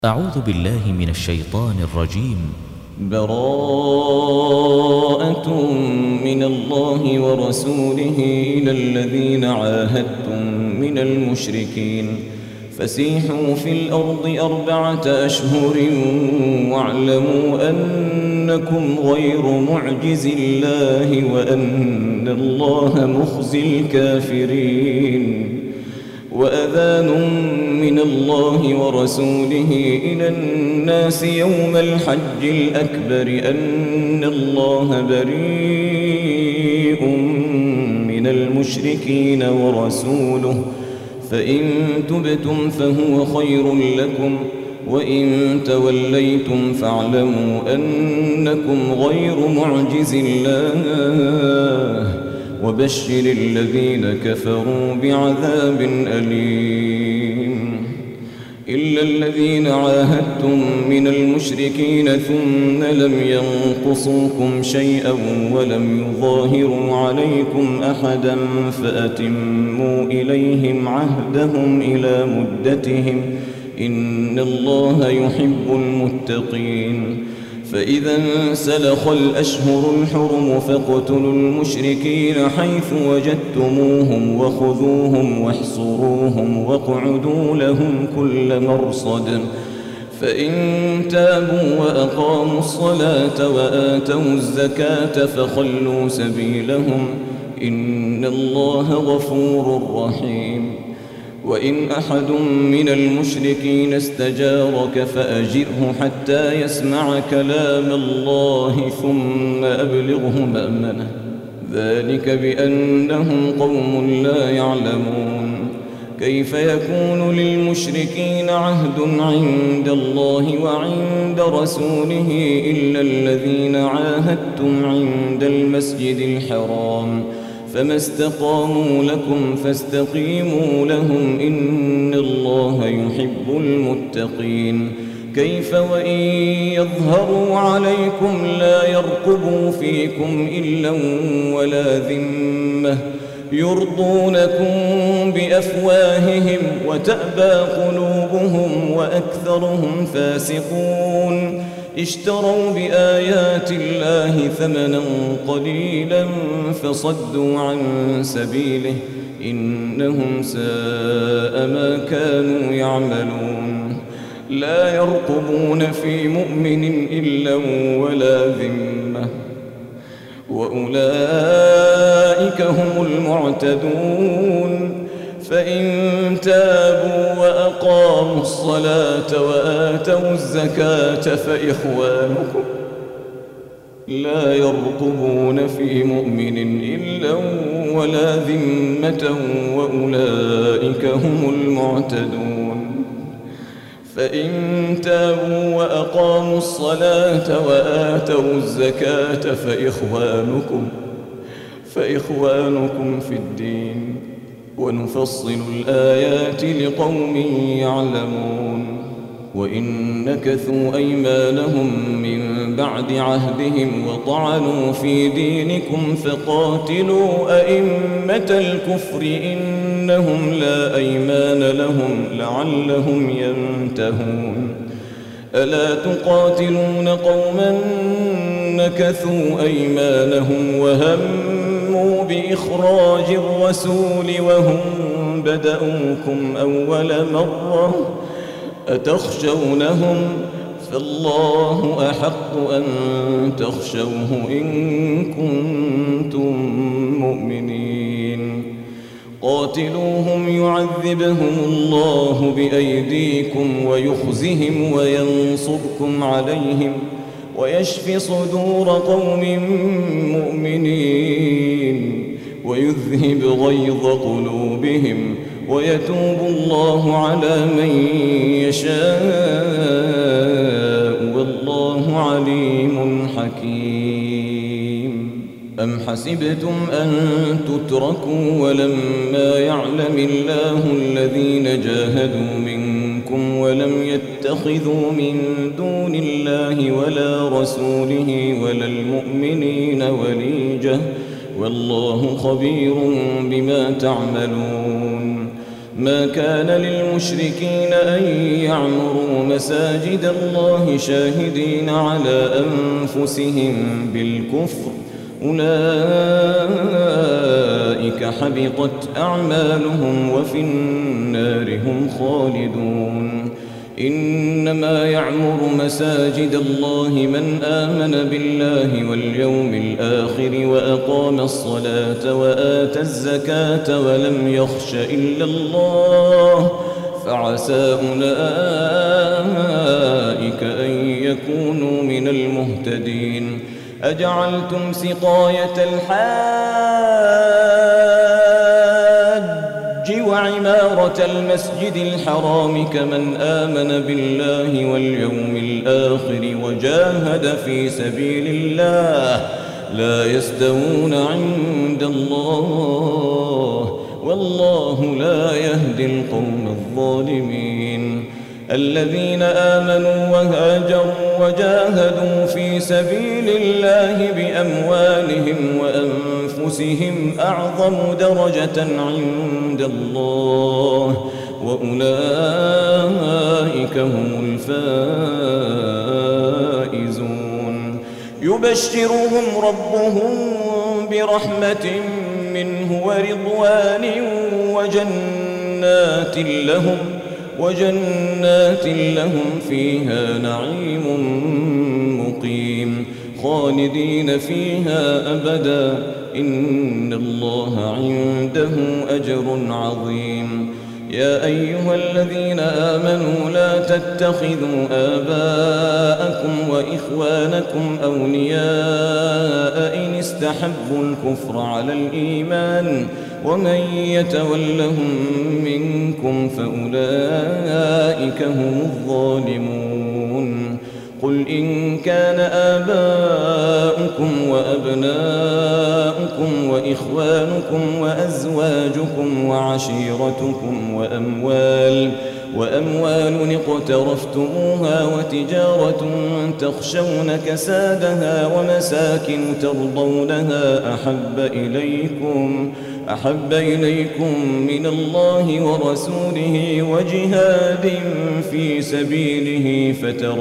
أعوذ بالله من الشيطان الرجيم. براءة من الله ورسوله إلى الذين عاهدتم من المشركين فسيحوا في الأرض 4 أشهر واعلموا أنكم غير معجز الله وأن الله مخزي الكافرين. وأذان من الله ورسوله إلى الناس يوم الحج الأكبر أن الله بريء من المشركين ورسوله فإن تبتم فهو خير لكم وإن توليتم فاعلموا أنكم غير معجز الله وبشر الذين كفروا بعذاب أليم. إلا الذين عاهدتم من المشركين ثم لم ينقصوكم شيئا ولم يظاهروا عليكم أحدا فأتموا إليهم عهدهم إلى مدتهم إن الله يحب المتقين. فإذا انسلخ الأشهر الحرم فاقتلوا المشركين حيث وجدتموهم وخذوهم واحصروهم واقعدوا لهم كل مرصد. فإن تابوا وأقاموا الصلاة وآتوا الزكاة فخلوا سبيلهم إن الله غفور رحيم. وإن أحد من المشركين استجارك فأجره حتى يسمع كلام الله ثم أبلغه مأمنه ذلك بأنهم قوم لا يعلمون. كيف يكون للمشركين عهد عند الله وعند رسوله إلا الذين عاهدتم عند المسجد الحرام فما استقاموا لكم فاستقيموا لهم إن الله يحب المتقين. كيف وإن يظهروا عليكم لا يرقبوا فيكم إلا ولا ذمة يرضونكم بأفواههم وتأبى قلوبهم وأكثرهم فاسقون. اشتروا بآيات الله ثمنا قليلا فصدوا عن سبيله إنهم ساء ما كانوا يعملون. لا يرقبون في مؤمن إلا ولا ذمة وأولئك هم المعتدون. فإن تابوا وأقاموا الصلاة وآتوا الزكاة فإخوانكم لا يرقبون في مؤمن إلا ولا ذمة وأولئك هم المعتدون. فإن تابوا وأقاموا الصلاة وآتوا الزكاة فإخوانكم في الدين ونفصل الآيات لقوم يعلمون. وإن نكثوا أيمانهم من بعد عهدهم وطعنوا في دينكم فقاتلوا أئمة الكفر إنهم لا أيمان لهم لعلهم ينتهون. ألا تقاتلون قوما نكثوا أيمانهم وهموا بإخراج الرسول وهم بدأوكم أول مرة أتخشونهم فالله أحق أن تخشوه إن كنتم مؤمنين. قاتلوهم يعذبهم الله بأيديكم ويخزهم وينصركم عليهم ويشفي صدور قوم مؤمنين ويذهب غيظ قلوبهم ويتوب الله على من يشاء والله عليم حكيم. أم حسبتم أن تتركوا ولما يعلم الله الذين جاهدوا منكم ولم يتخذوا من دون الله ولا رسوله ولا المؤمنين وليجة والله خبير بما تعملون. ما كان للمشركين أن يعمروا مساجد الله شاهدين على أنفسهم بالكفر، أولئك حبطت أعمالهم وفي النار هم خالدون. إنما يعمر مساجد الله من آمن بالله واليوم الآخر وأقام الصلاة وآتى الزكاة ولم يخش إلا الله، فعسى أولئك أن يكونوا من المهتدين. أجعلتم سقاية الحاج وعمارة المسجد الحرام كمن آمن بالله واليوم الآخر وجاهد في سبيل الله لا يستوون عند الله، والله لا يهدي القوم الظالمين. الذين آمنوا وهاجروا وجاهدوا في سبيل الله بأموالهم وأنفسهم أعظم درجة عند الله، وأولئك هم الفائزون. يبشرهم ربهم برحمة منه ورضوان وجنات لهم فيها نعيم مقيم خالدين فيها أبدا، إن الله عنده أجر عظيم. يا أيها الذين آمنوا لا تتخذوا آباءكم وإخوانكم أولياء إن استحبوا الكفر على الإيمان، ومن يتولهم منكم فأولئك هم الظالمون. قل إن كان آباؤكم وأبناؤكم وإخوانكم وأزواجكم وعشيرتكم وأموال اقترفتموها وتجارة تخشون كسادها ومساكن ترضونها أحب إليكم من الله ورسوله وجهاد في سبيله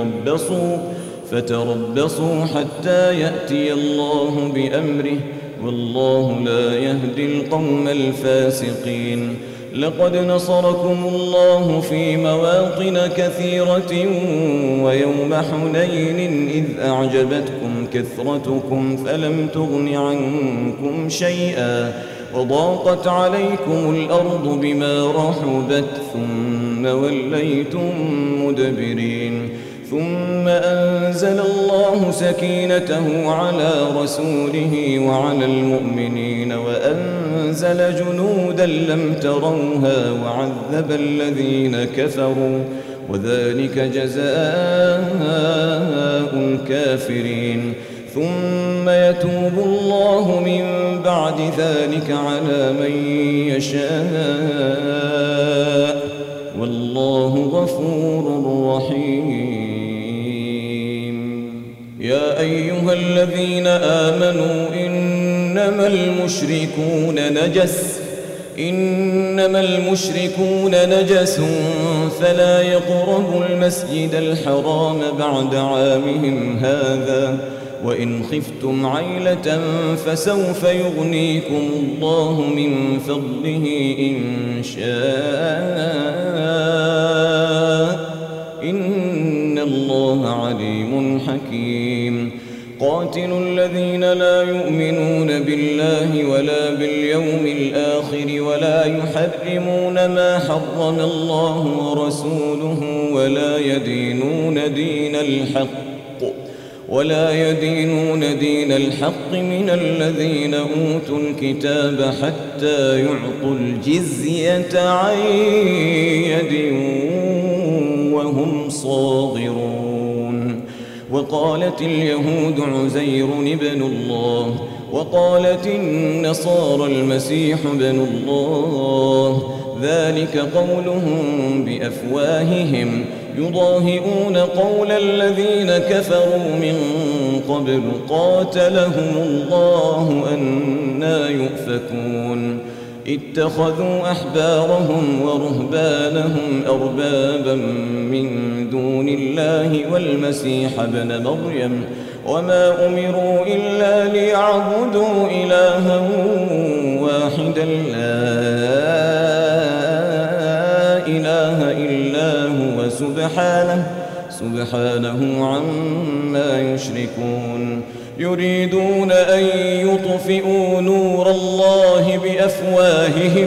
فتربصوا حتى يأتي الله بأمره، والله لا يهدي القوم الفاسقين. لقد نصركم الله في مواطن كثيرة ويوم حنين إذ أعجبتكم كثرتكم فلم تغن عنكم شيئا وضاقت عليكم الأرض بما رحبت ثم وليتم مدبرين. ثم أنزل الله سكينته على رسوله وعلى المؤمنين وأنزل جنودا لم تروها وعذب الذين كفروا، وذلك جزاء الكافرين. ثم يتوب الله من بعد ذلك على من يشاء، والله غفور رحيم. يا أيها الذين آمنوا إنما المشركون نجس فلا يقربوا المسجد الحرام بعد عامهم هذا، وإن خفتم عيلة فسوف يغنيكم الله من فضله إن شاء، إن الله عليم حكيم. قاتلوا الذين لا يؤمنون بالله ولا باليوم الآخر ولا يحرمون ما حرم الله ورسوله ولا يدينون دين الحق من الذين أوتوا الكتاب حتى يعطوا الجزية عن يد وهم صاغرون. وقالت اليهود عزير ابن الله وقالت النصارى المسيح ابن الله، ذلك قولهم بأفواههم يضاهئون قول الذين كفروا من قبل قاتلهم الله أنى يؤفكون. اتخذوا أحبارهم ورهبانهم أربابا من دون الله والمسيح ابن مريم وما أمروا إلا ليعبدوا إلها واحدا لا إله إلا هو سبحانه عما يشركون يريدون أن يطفئوا نور الله بأفواههم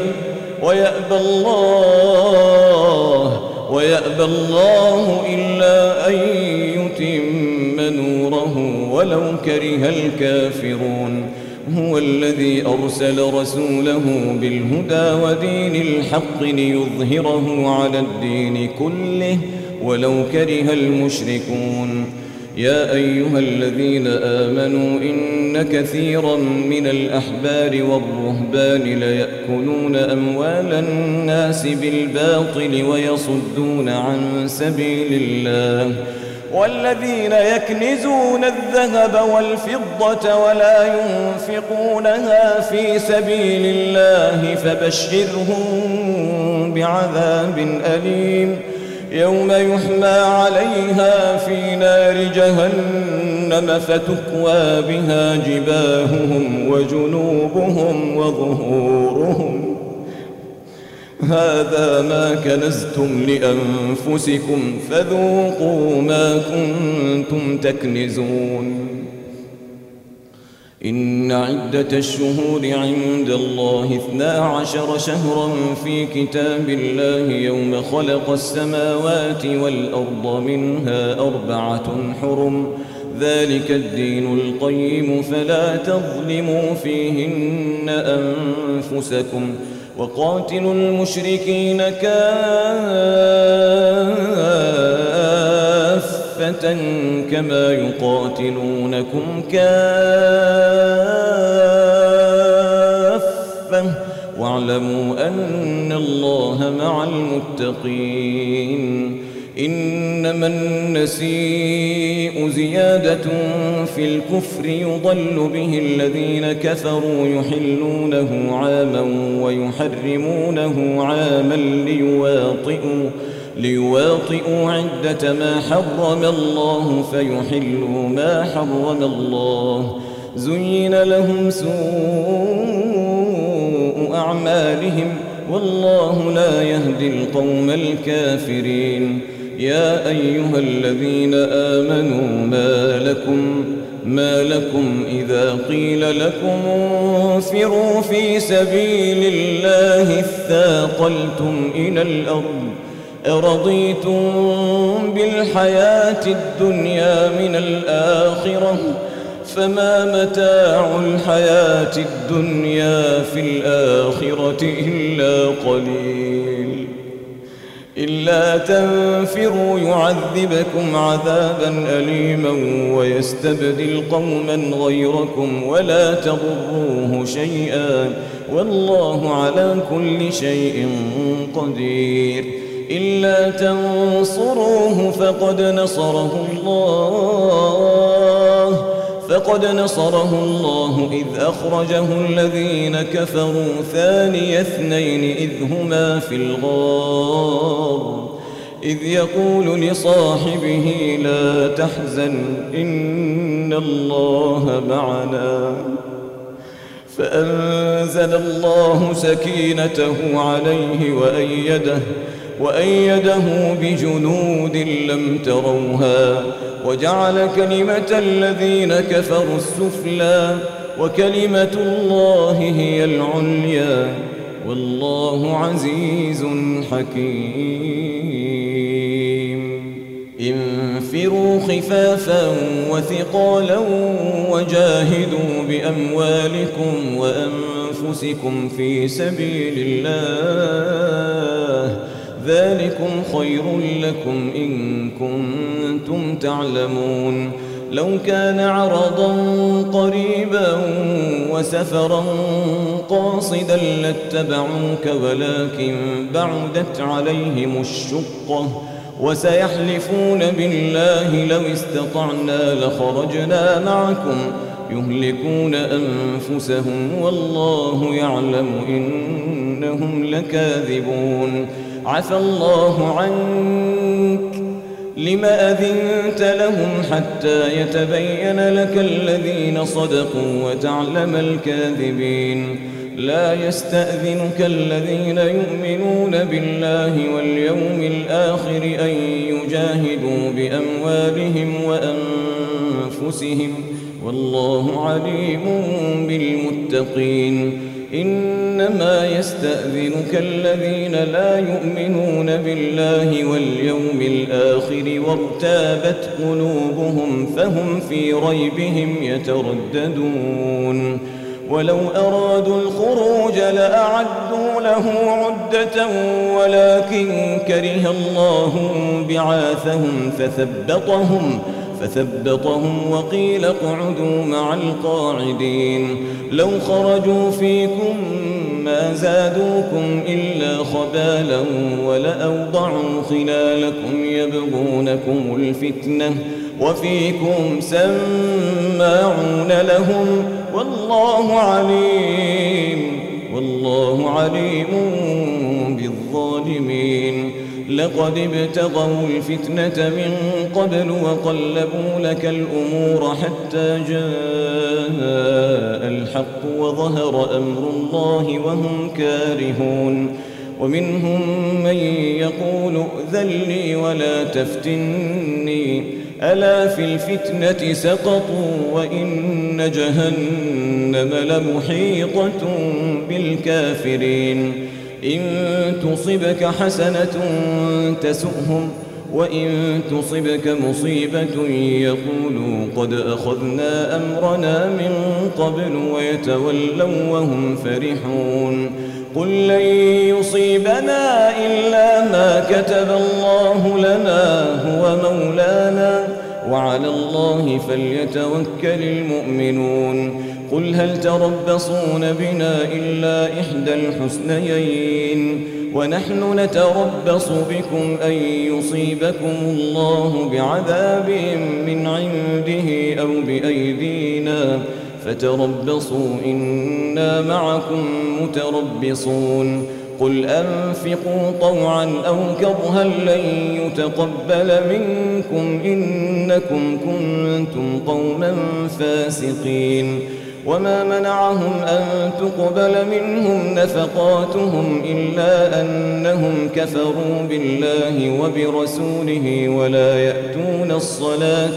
ويأبى الله إلا أن يتم نوره ولو كره الكافرون هو الذي أرسل رسوله بالهدى ودين الحق ليظهره على الدين كله ولو كره المشركون يا أيها الذين آمنوا إن كثيرا من الأحبار والرهبان ليأكلون أموال الناس بالباطل ويصدون عن سبيل الله والذين يكنزون الذهب والفضة ولا ينفقونها في سبيل الله فبشرهم بعذاب أليم يوم يحمى عليها في نار جهنم فتكوى بها جباههم وجنوبهم وظهورهم هذا ما كنزتم لأنفسكم فذوقوا ما كنتم تكنزون إن عدة الشهور عند الله 12 شهرا في كتاب الله يوم خلق السماوات والأرض منها 4 حرم ذلك الدين القيم فلا تظلموا فيهن أنفسكم وقاتلوا المشركين كافة كما يقاتلونكم كافة واعلموا أن الله مع المتقين إنما النسيء زيادة في الكفر يضل به الذين كفروا يحلونه عاما ويحرمونه عاما ليواطئوا عدة ما حرم الله فيحلوا ما حرم الله زين لهم سوء أعمالهم والله لا يهدي القوم الكافرين يا أيها الذين آمنوا ما لكم إذا قيل لكم انفروا في سبيل الله اثاقلتم إلى الأرض أرضيتم بالحياة الدنيا من الآخرة فما متاع الحياة الدنيا في الآخرة إلا قليل إلا تنفروا يعذبكم عذابا أليما ويستبدل قوما غيركم ولا تضروه شيئا والله على كل شيء قدير إلا تنصروه فقد نصره الله إذ أخرجه الذين كفروا ثاني اثنين إذ هما في الغار إذ يقول لصاحبه لا تحزن إن الله معنا فأنزل الله سكينته عليه وأيده بجنود لم تروها وجعل كلمة الذين كفروا السفلى وكلمة الله هي العليا والله عزيز حكيم انفروا خفافا وثقالا وجاهدوا بأموالكم وأنفسكم في سبيل الله ذلكم خير لكم إن كنتم تعلمون لو كان عرضا قريبا وسفرا قاصدا لاتبعوك ولكن بعدت عليهم الشقة وسيحلفون بالله لو استطعنا لخرجنا معكم يهلكون أنفسهم والله يعلم إنهم لكاذبون. عفى الله عنك لم أذنت لهم حتى يتبين لك الذين صدقوا وتعلم الكاذبين. لا يستأذنك الذين يؤمنون بالله واليوم الآخر أن يجاهدوا بأموالهم وأنفسهم والله عليم بالمتقين. إنما يستأذنك الذين لا يؤمنون بالله واليوم الآخر وارتابت قلوبهم فهم في ريبهم يترددون. ولو أرادوا الخروج لأعدوا له عدة ولكن كره الله بعاثهم فثبطهم وقيل اقعدوا مع القاعدين. لو خرجوا فيكم ما زادوكم إلا خبالا ولأوضعوا خلالكم يبغونكم الفتنة وفيكم سماعون لهم والله عليم بالظالمين. لقد ابتغوا الفتنة من قبل وقلبوا لك الأمور حتى جاء الحق وظهر أمر الله وهم كارهون. ومنهم من يقول ائذن لي ولا تفتني ألا في الفتنة سقطوا وإن جهنم لمحيطة بالكافرين. إن تصبك حسنة تسؤهم وإن تصبك مصيبة يقولوا قد أخذنا أمرنا من قبل ويتولوا وهم فرحون. قل لن يصيبنا إلا ما كتب الله لنا هو مولانا وعلى الله فليتوكل المؤمنون. قل هل تربصون بنا إلا إحدى الحسنيين ونحن نتربص بكم أن يصيبكم الله بعذاب من عنده أو بأيدينا فتربصوا إنا معكم متربصون. قل أنفقوا طوعا أو كرها لن يتقبل منكم إنكم كنتم قوما فاسقين. وما منعهم أن تقبل منهم نفقاتهم إلا أنهم كفروا بالله وبرسوله ولا يأتون الصلاة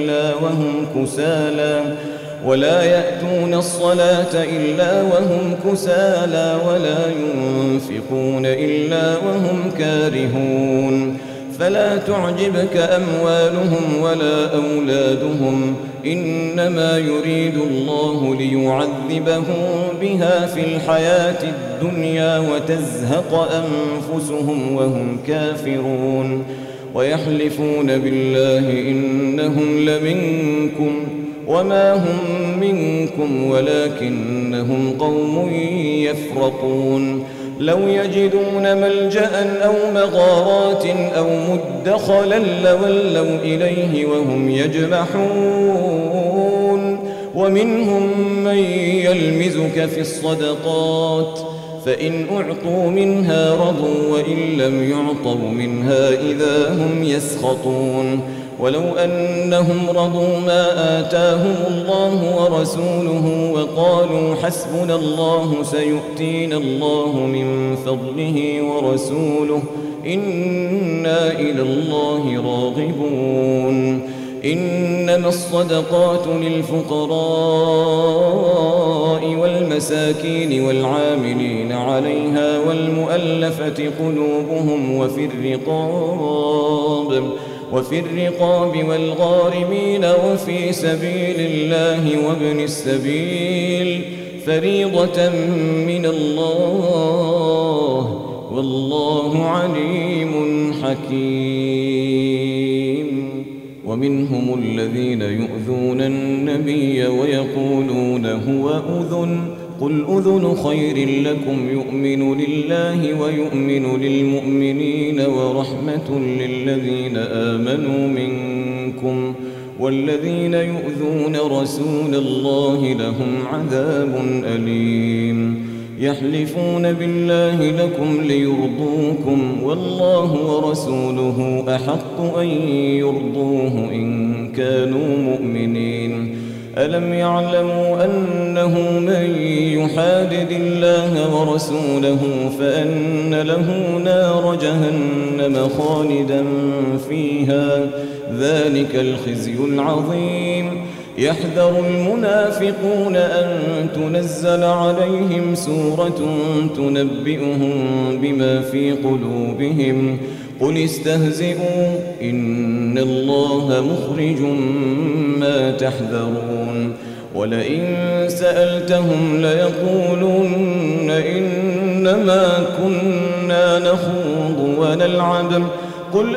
إلا وهم كسالى ولا ينفقون إلا وهم كارهون. فلا تعجبك أموالهم ولا أولادهم إنما يريد الله ليعذبهم بها في الحياة الدنيا وتزهق أنفسهم وهم كافرون. ويحلفون بالله إنهم لمنكم وما هم منكم ولكنهم قوم يفرقون. لو يجدون ملجأ أو مغارات أو مدخلا لولوا إليه وهم يجمحون. ومنهم من يلمزك في الصدقات فإن أعطوا منها رضوا وإن لم يعطوا منها إذا هم يسخطون. ولو أنهم رضوا ما آتاهم الله ورسوله وقالوا حسبنا الله سيؤتينا الله من فضله ورسوله إنا إلى الله راغبون. إنما الصدقات للفقراء والمساكين والعاملين عليها والمؤلفة قلوبهم وفي الرقاب والغارمين وفي سبيل الله وابن السبيل فريضة من الله والله عليم حكيم. ومنهم الذين يؤذون النبي ويقولون هو أذن قل أذن خير لكم يؤمن لله ويؤمن للمؤمنين ورحمة للذين آمنوا منكم والذين يؤذون رسول الله لهم عذاب أليم يحلفون بالله لكم ليرضوكم والله ورسوله أحق أن يرضوه إن كانوا مؤمنين ألم يعلموا أنه من يحادد الله ورسوله فأن له نار جهنم خالدا فيها ذلك الخزي العظيم يحذر المنافقون أن تنزل عليهم سورة تنبئهم بما في قلوبهم قل استهزئوا إن الله مخرج ما تحذرون ولئن سألتهم ليقولن إنما كنا نخوض ونلعب قل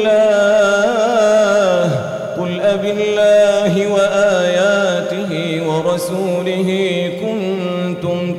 أبالله وآياته ورسوله كنتم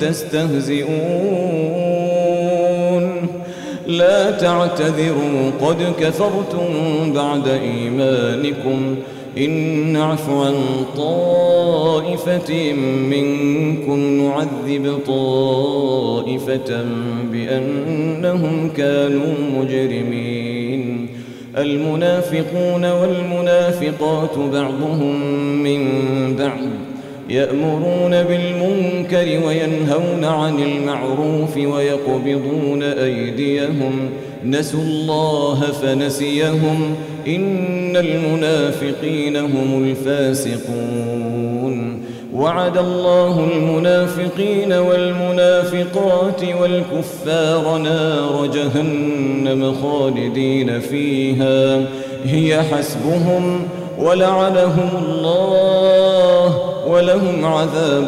تستهزئون لا تعتذروا قد كفرتم بعد إيمانكم إن نعف عن طائفة منكم نعذب طائفة بأنهم كانوا مجرمين المنافقون والمنافقات بعضهم من بعض يأمرون بالمنكر وينهون عن المعروف ويقبضون أيديهم نسوا الله فنسيهم إن المنافقين هم الفاسقون وعد الله المنافقين والمنافقات والكفار نار جهنم خالدين فيها هي حسبهم ولعنهم الله ولهم عذاب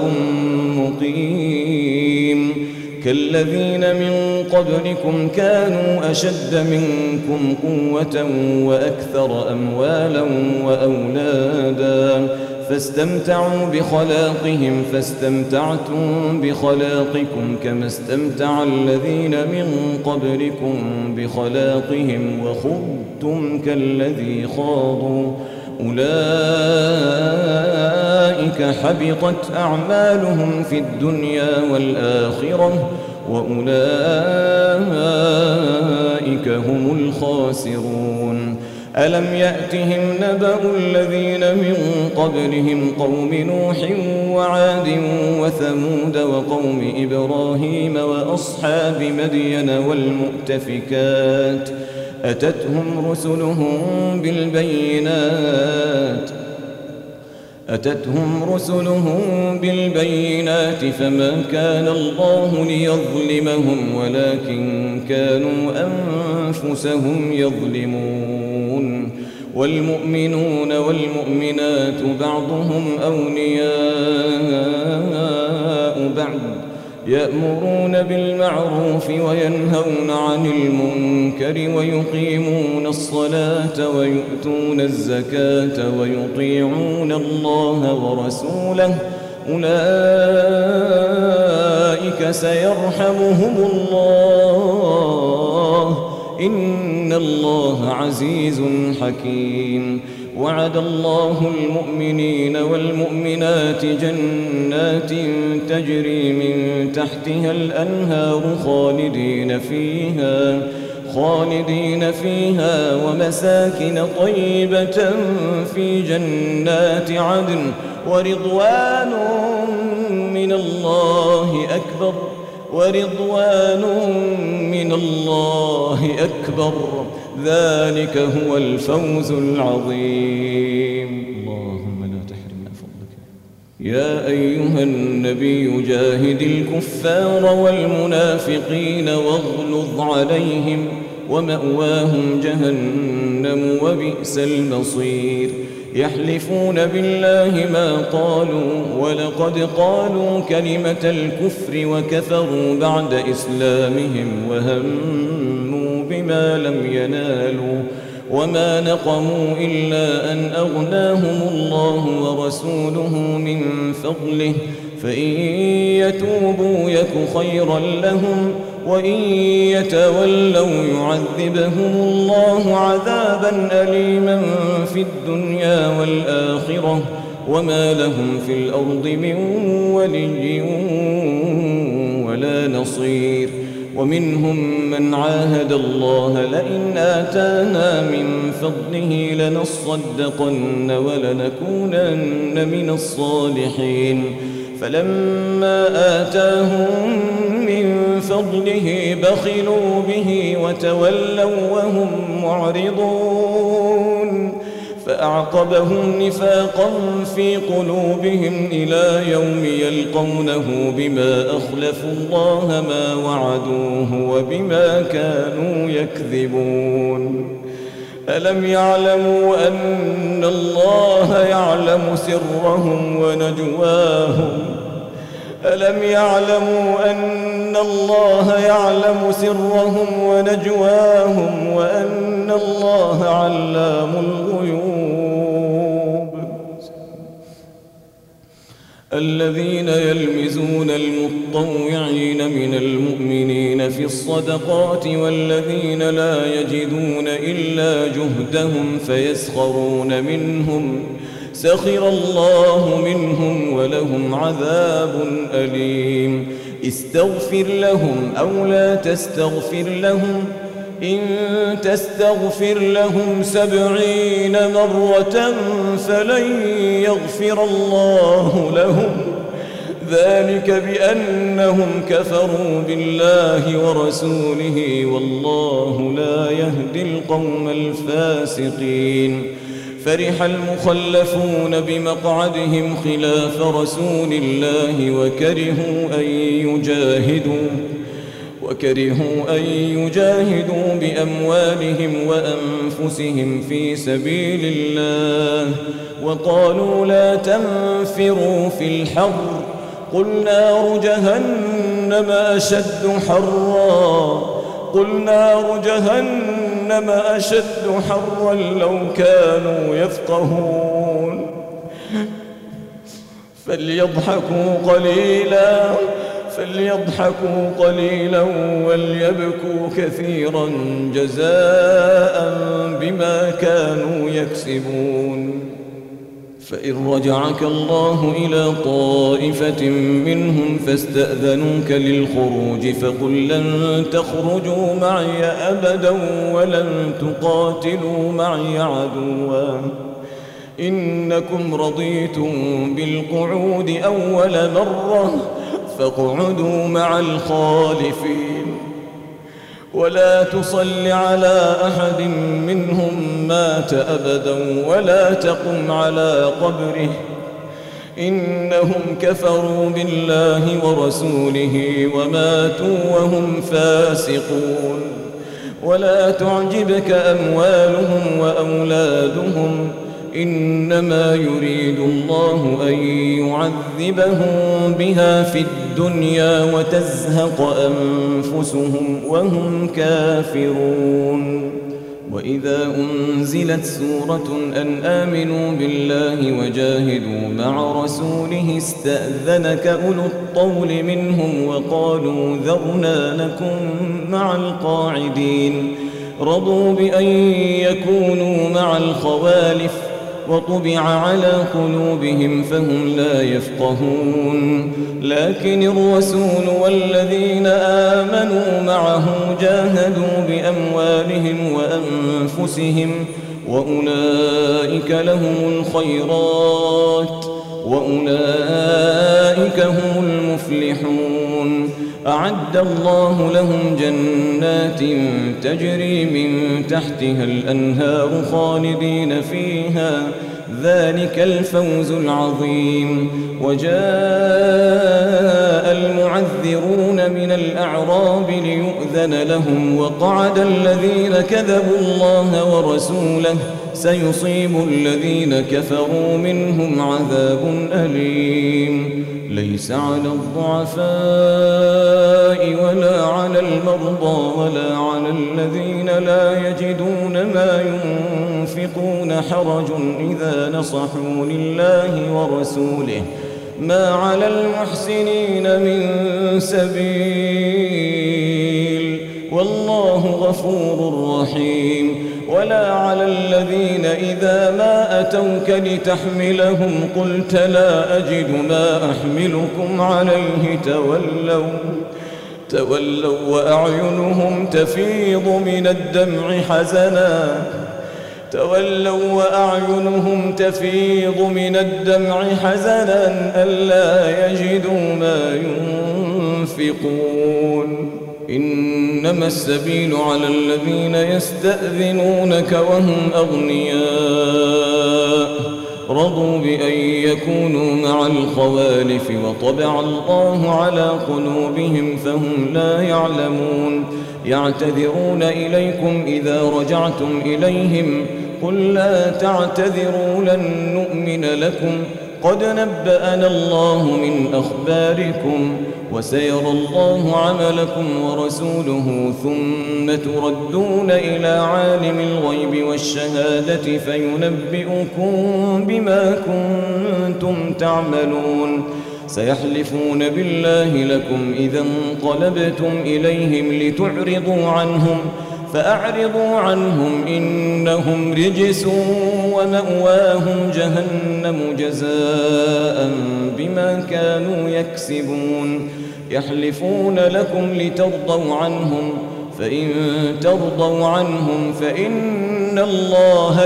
مقيم كالذين من قبلكم كانوا أشد منكم قوة وأكثر أموالا وأولادا فاستمتعوا بخلاقهم فاستمتعتم بخلاقكم كما استمتع الذين من قبلكم بخلاقهم وخضتم كالذي خاضوا أولئك حبطت أعمالهم في الدنيا والآخرة وأولئك هم الخاسرون ألم يأتهم نبأ الذين من قبلهم قوم نوح وعاد وثمود وقوم إبراهيم وأصحاب مدين والمؤتفكات أتتهم رسلهم بالبينات فما كان الله ليظلمهم ولكن كانوا أنفسهم يظلمون والمؤمنون والمؤمنات بعضهم أولياء بعض يأمرون بالمعروف وينهون عن المنكر ويقيمون الصلاة ويؤتون الزكاة ويطيعون الله ورسوله أولئك سيرحمهم الله إن الله عزيز حكيم وعد الله المؤمنين والمؤمنات جنات تجري من تحتها الأنهار خالدين فيها ومساكن طيبة في جنات عدن ورضوان من الله أكبر ذلك هو الفوز العظيم اللهم لا تحرمنا فضلك يا أيها النبي جاهد الكفار والمنافقين واغلظ عليهم ومأواهم جهنم وبئس المصير يحلفون بالله ما قالوا ولقد قالوا كلمة الكفر وكفروا بعد إسلامهم وهموا بما لم ينالوا وما نقموا إلا أن أغناهم الله ورسوله من فضله فإن يتوبوا يك خيرا لهم وإن يتولوا يعذبهم الله عذابا أليما في الدنيا والآخرة وما لهم في الأرض من ولي ولا نصير. ومنهم من عاهد الله لئن آتانا من فضله لنصدقن ولنكونن من الصالحين، فلما آتاهم من فضله بخلوا به وتولوا وهم معرضون، فأعقبهم نفاقا في قلوبهم إلى يوم يلقونه بما أخلفوا الله ما وعدوه وبما كانوا يكذبون. ألم يعلموا أن الله يعلم سرهم ونجواهم ألم يعلموا أن الله يعلم سرهم ونجواهم وأن الله علام الغيوب. الذين يلمزون المطوعين من المؤمنين في الصدقات والذين لا يجدون إلا جهدهم فيسخرون منهم سخر الله منهم ولهم عذاب أليم. استغفر لهم أو لا تستغفر لهم إن تستغفر لهم 70 مرة فلن يغفر الله لهم، ذلك بأنهم كفروا بالله ورسوله والله لا يهدي القوم الفاسقين. فرح المخلفون بمقعدهم خلاف رسول الله وكرهوا أن يجاهدوا بأموالهم وأنفسهم في سبيل الله، وقالوا لا تنفروا في الحر قل نار جهنم أشد حرا لو كانوا يفقهون. فليضحكوا قليلا وليبكوا كثيرا جزاء بما كانوا يكسبون. فإن رجعك الله إلى طائفة منهم فاستأذنوك للخروج فقل لن تخرجوا معي أبدا ولن تقاتلوا معي عدوا إنكم رضيتم بالقعود أول مرة فاقعدوا مع الخالفين ولا تصل على أحد منهم مات أبدا ولا تقم على قبره إنهم كفروا بالله ورسوله وماتوا وهم فاسقون. ولا تعجبك أموالهم وأولادهم إنما يريد الله أن يعذبهم بها في الدنيا وتزهق أنفسهم وهم كافرون. وإذا أنزلت سورة أن آمنوا بالله وجاهدوا مع رسوله استأذنك أولو الطول منهم وقالوا ذرنا نكن مع القاعدين رضوا بأن يكونوا مع الخوالف وطبع على قلوبهم فهم لا يفقهون. لكن الرسول والذين آمنوا معه جاهدوا بأموالهم وأنفسهم وأولئك لهم الخيرات وأولئك هم المفلحون. أعد الله لهم جنات تجري من تحتها الأنهار خالدين فيها ذلك الفوز العظيم. وجاء المعذرون من الأعراب ليؤذن لهم وقعد الذين كذبوا الله ورسوله سيصيب الذين كفروا منهم عذاب أليم. ليس على الضعفاء ولا على المرضى ولا على الذين لا يجدون ما ينفقون حرج إذا نصحوا لله ورسوله ما على المحسنين من سبيل. وما يريد الله ليجعل عليكم في الدين من حرج ولكن يريد ليطهركم ويتم نعمته عليكم ويتم عليكم آياته لعلكم تشكرون. ليس على الضعفاء ولا على المرضى ولا على الذين لا يجدون ما ينفقون حرج إذا نصحوا لله ورسوله ما على المحسنين من والله غفور رحيم. ولا على الذين إذا ما أتوك لتحملهم قلت لا أجد ما أحملكم عليه تولوا وأعينهم تفيض من الدمع حزنا ألا يجدوا ما ينفقون. إنما السبيل على الذين يستأذنونك وهم أغنياء رضوا بأن يكونوا مع الخوالف وطبع الله على قلوبهم فهم لا يعلمون. يعتذرون إليكم إذا رجعتم إليهم قل لا تعتذروا لن نؤمن لكم قد نبأنا الله من أخباركم وسيرى الله عملكم ورسوله ثم تردون إلى عالم الغيب والشهادة فينبئكم بما كنتم تعملون. سيحلفون بالله لكم إذا انقلبتم إليهم لتعرضوا عنهم فأعرضوا عنهم إنهم رجس ومأواهم جهنم جزاء بما كانوا يكسبون. يحلفون لكم لترضوا عنهم فإن ترضوا عنهم فإن الله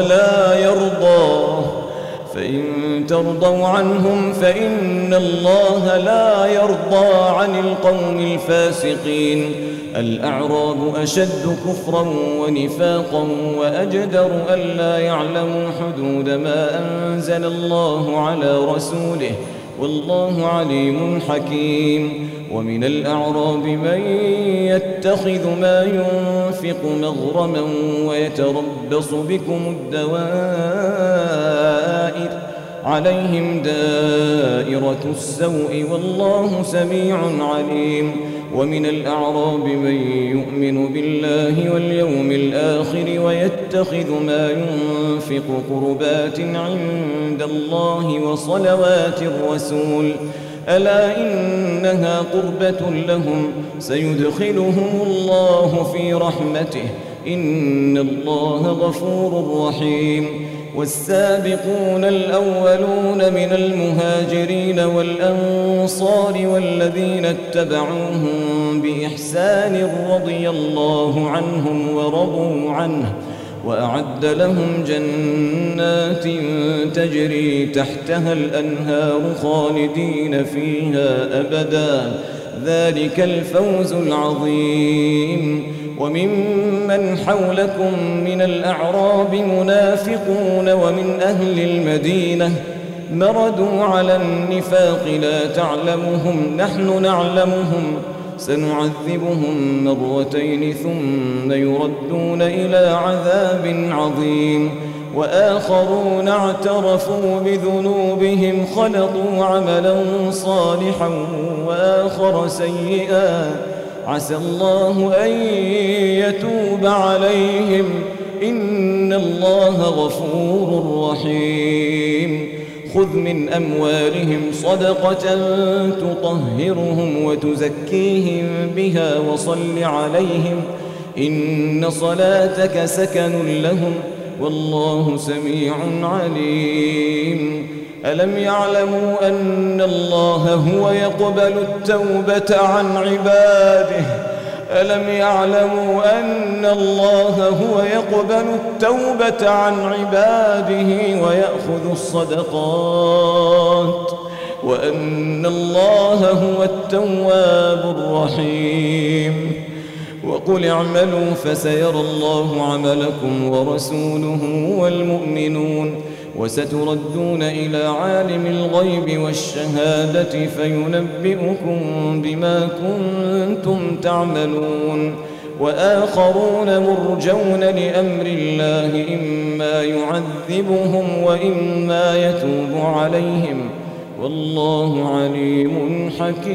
لا يرضى عن القوم الفاسقين. الأعراب أشد كفرا ونفاقا وأجدر ألا يعلموا حدود ما أنزل الله على رسوله والله عليم حكيم. ومن الأعراب من يتخذ ما ينفق مغرما ويتربص بكم الدوائر عليهم دائرة السوء والله سميع عليم. ومن الأعراب من يؤمن بالله واليوم الآخر ويتخذ ما ينفق قربات عند الله وصلوات الرسول ألا إنها قربة لهم سيدخلهم الله في رحمته إن الله غفور رحيم. والسابقون الأولون من المهاجرين والأنصار والذين اتبعوهم بإحسان رضي الله عنهم ورضوا عنه وأعد لهم جنات تجري تحتها الأنهار خالدين فيها أبدا ذلك الفوز العظيم. وممن حولكم من الأعراب منافقون ومن أهل المدينة مردوا على النفاق لا تعلمهم نحن نعلمهم سنعذبهم مرتين ثم يردون إلى عذاب عظيم. وآخرون اعترفوا بذنوبهم خلطوا عملا صالحا وآخر سيئا عسى الله أن يتوب عليهم إن الله غفور رحيم. خذ من أموالهم صدقة تطهرهم وتزكيهم بها وصل عليهم إن صلاتك سكن لهم والله سميع عليم. ألم يعلموا أن الله هو يقبل التوبة عن عباده ويأخذ الصدقات وأن الله هو التواب الرحيم. وقل اعملوا فسيرى الله عملكم ورسوله والمؤمنون وستردون إلى عالم الغيب والشهادة فينبئكم بما كنتم تعملون. وآخرون مرجون لأمر الله إما يعذبهم وإما يتوب عليهم والله عليم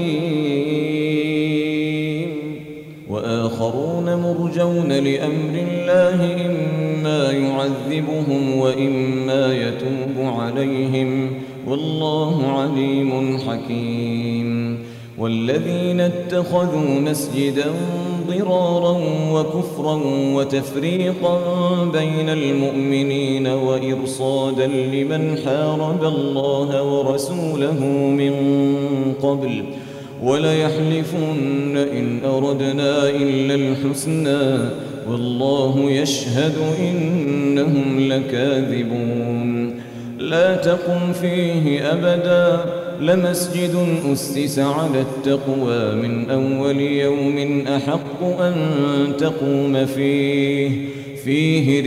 حكيم. وآخرون مرجون لأمر الله إما يعذبهم وإما يتوب عليهم والله عليم حكيم. والذين اتخذوا مسجدا ضرارا وكفرا وتفريقا بين المؤمنين وإرصادا لمن حارب الله ورسوله من قبل وليحلفن إن أردنا إلا الحسنى والله يشهد إنهم لكاذبون لا تقم فيه أبدا لمسجد أسس على التقوى من أول يوم أحق أن تقوم فيه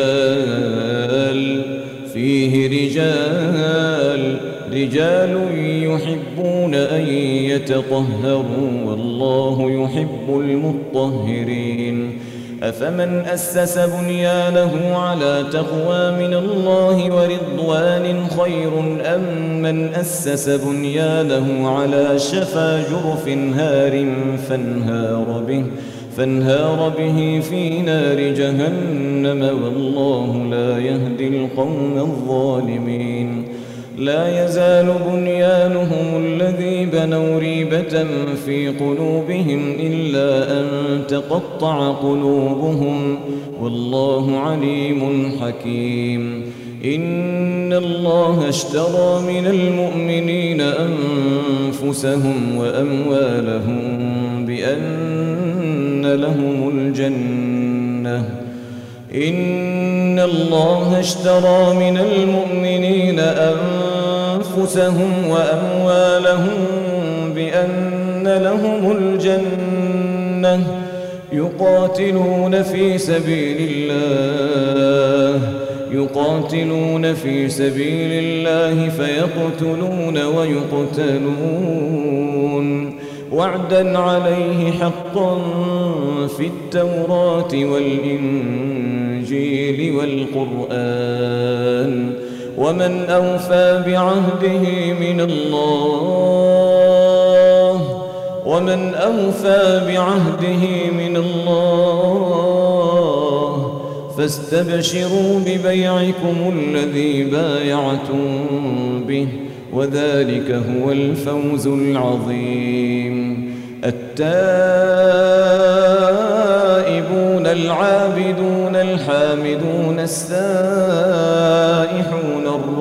رجال يحبون أن يتطهروا والله يحب المطهرين أفمن أسس بنيانه على تقوى من الله ورضوان خير أم من أسس بنيانه على شفا جرف هار فانهار به في نار جهنم والله لا يهدي القوم الظالمين لا يزال بنيانهم الذي بنوا ريبة في قلوبهم إلا أن تقطع قلوبهم والله عليم حكيم إن الله اشترى من المؤمنين أنفسهم وأموالهم بأن لهم الجنة إن الله اشترى من المؤمنين أنفسهم وأموالهم بأن لهم الجنة يقاتلون في سبيل الله فيقتلون ويقتلون وعدا عليه حقا في التوراة والإنجيل والقرآن ومن أوفى بعهده من الله فاستبشروا ببيعكم الذي بايعتم به وذلك هو الفوز العظيم التائبون العابدون الحامدون السائحون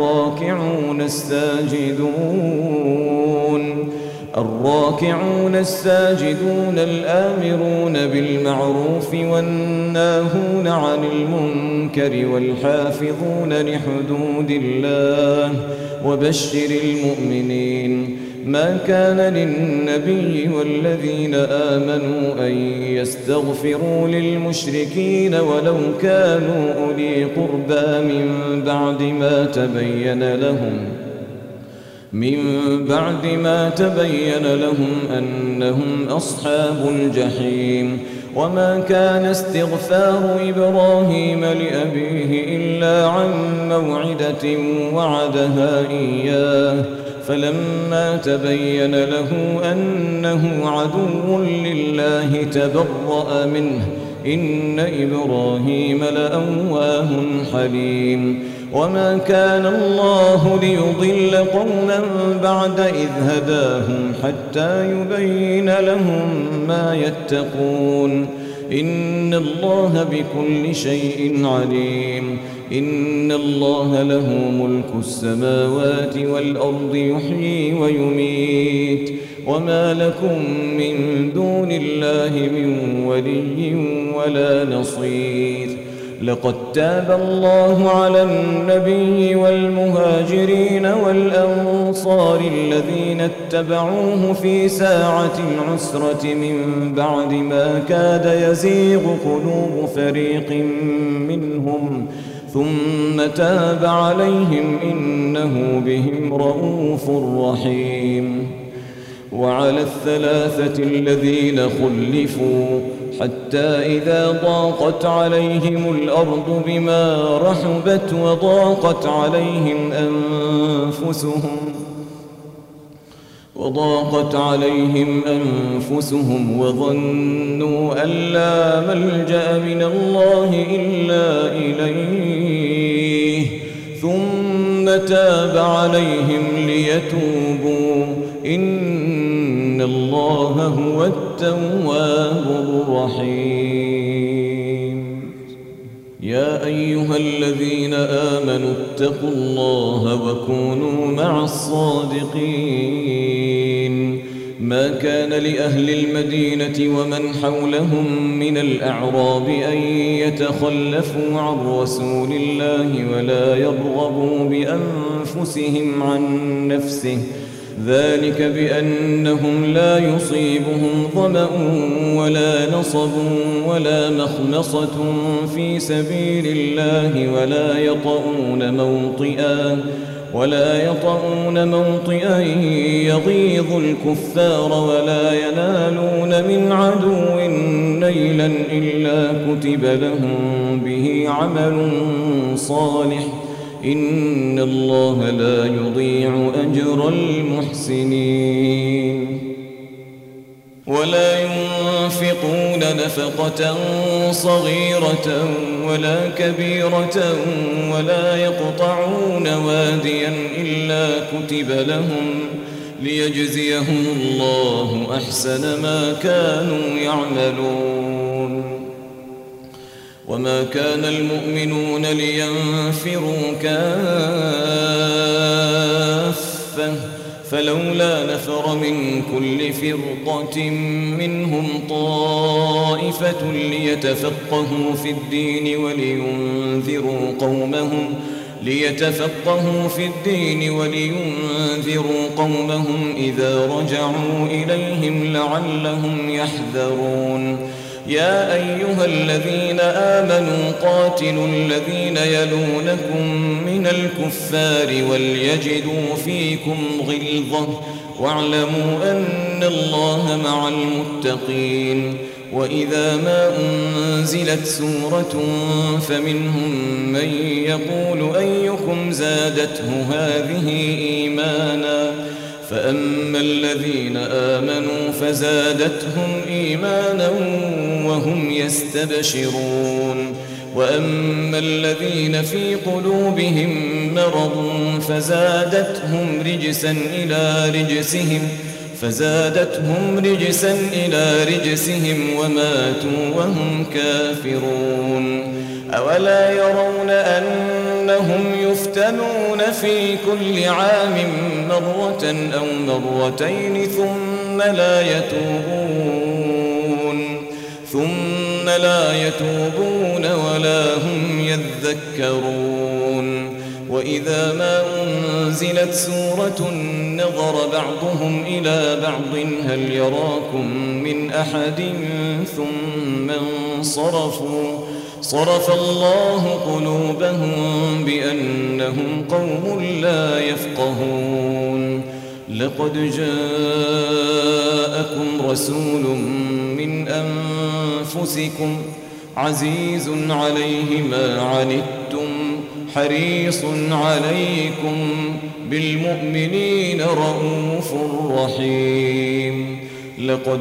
الراكعون الساجدون الآمرون بالمعروف والناهون عن المنكر والحافظون لحدود الله وبشر المؤمنين ما كان للنبي والذين آمنوا أن يستغفروا للمشركين ولو كانوا أولي قربى من بعد ما تبين لهم أنهم أصحاب الجحيم وما كان استغفار إبراهيم لأبيه إلا عن موعدة وعدها إياه فلما تبين له أنه عدو لله تبرأ منه إن إبراهيم لأواه حليم وما كان الله ليضل قوما بعد إذ هداهم حتى يبين لهم ما يتقون إن الله بكل شيء عليم إن الله له ملك السماوات والأرض يحيي ويميت وما لكم من دون الله من ولي ولا نصير لقد تاب الله على النبي والمهاجرين والأنصار الذين اتبعوه في ساعة العسرة من بعد ما كاد يزيغ قلوب فريق منهم ثم تاب عليهم إنه بهم رؤوف رحيم وعلى الثلاثة الذين خلفوا حتى إذا ضاقت عليهم الأرض بما رحبت وضاقت عليهم أنفسهم وظنوا أن لا ملجأ من الله إلا إليه ثم تاب عليهم ليتوبوا إن الله هو التواب الرحيم. يا أيها الذين آمنوا اتقوا الله وكونوا مع الصادقين. ما كان لأهل المدينة ومن حولهم من الأعراب أن يتخلفوا عن رسول الله ولا يرغبوا بأنفسهم عن نفسه، ذلك بأنهم لا يصيبهم ظمأ ولا نصب ولا مخمصة في سبيل الله ولا يطؤون موطئا يغيظ الكفار ولا ينالون من عدو نيلا إلا كتب لهم به عمل صالح، إن الله لا يضيع أجر المحسنين. ولا ينفقون نفقة صغيرة ولا كبيرة ولا يقطعون واديا إلا كتب لهم ليجزيهم الله أحسن ما كانوا يعملون. وما كان المؤمنون لينفروا كافة فلولا نفر من كل فرقة منهم طائفة ليتفقهوا في الدين ولينذروا قومهم إذا رجعوا إليهم لعلهم يحذرون. يا أيها الذين آمنوا قاتلوا الذين يلونكم من الكفار وليجدوا فيكم غلظة واعلموا أن الله مع المتقين. وإذا ما أنزلت سورة فمنهم من يقول أيكم زادته هذه إيمانا، فأما الذين آمنوا فزادتهم إيمانا وهم يستبشرون، وأما الذين في قلوبهم مرض فزادتهم رجسا إلى رجسهم وماتوا وهم كافرون. أولا يرون أنهم يفتنون في كل عام مرة أو مرتين ثم لا يتوبون ولا هم يذكرون. وإذا ما أنزلت سورة نظر بعضهم إلى بعض هل يراكم من أحد ثم انصرفوا، صرف الله قلوبهم بأنهم قوم لا يفقهون. لقد جاءكم رسول من أنفسكم عزيز عليه ما عنتم حريص عليكم بالمؤمنين رؤوف رحيم. لقد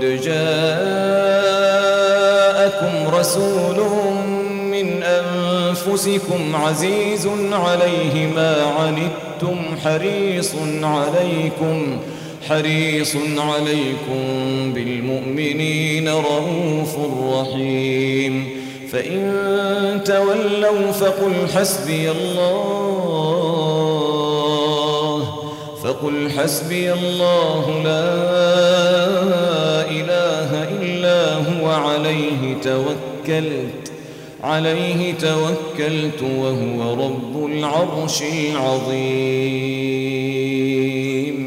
جاءكم رسول من أنفسكم عزيز عليه ما عنتم حريص عليكم بالمؤمنين رؤوف رحيم. فإن تولوا فقل حسبي الله لا إله إلا هو عليه توكلت وهو رب العرش العظيم.